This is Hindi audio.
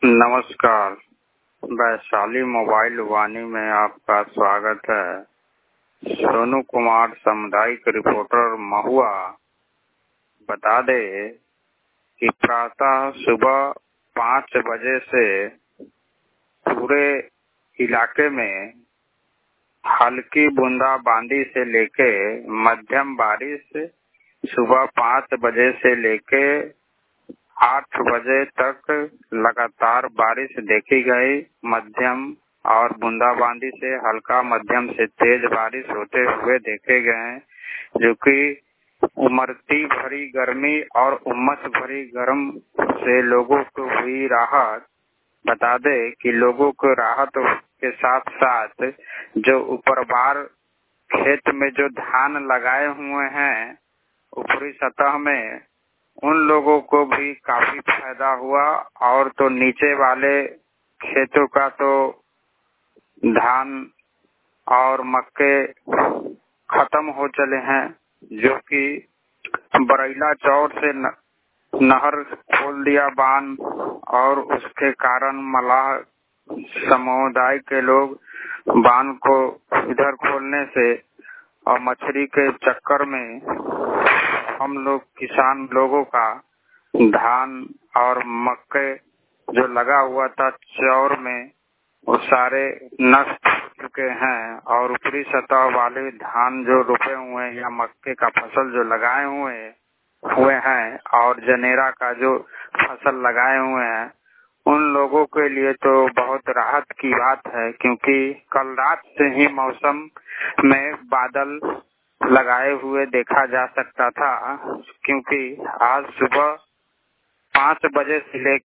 नमस्कार। वैशाली मोबाइल वाणी में आपका स्वागत है। सोनू कुमार सामुदायिक रिपोर्टर महुआ बता दे कि प्रातः सुबह 5 बजे से पूरे इलाके में हल्की बूंदाबांदी से लेके मध्यम बारिश, सुबह 5 बजे से लेके 8 बजे तक लगातार बारिश देखी गई। मध्यम और बूंदाबांदी से हल्का मध्यम से तेज बारिश होते हुए देखे गए, जो कि उमड़ती भरी गर्मी और उमस भरी गर्म से लोगों को हुई राहत। बता दे कि लोगों को राहत के साथ साथ जो ऊपर बार खेत में जो धान लगाए हुए हैं ऊपरी सतह में, उन लोगों को भी काफी फायदा हुआ। और तो नीचे वाले खेतों का तो धान और मक्के खत्म हो चले हैं, जो कि बरैला चौर से नहर खोल दिया बांध, और उसके कारण मलाह समुदाय के लोग बांध को इधर खोलने से और मछली के चक्कर में हम लोग किसान लोगों का धान और मक्के जो लगा हुआ था चौर में, वो सारे नष्ट हो चुके हैं। और ऊपरी सतह वाले धान जो रोपे हुए हैं या मक्के का फसल जो लगाए हुए हैं और जनेरा का जो फसल लगाए हुए हैं, उन लोगों के लिए तो बहुत राहत की बात है, क्योंकि कल रात से ही मौसम में बादल लगाए हुए देखा जा सकता था। क्योंकि आज सुबह 5 बजे से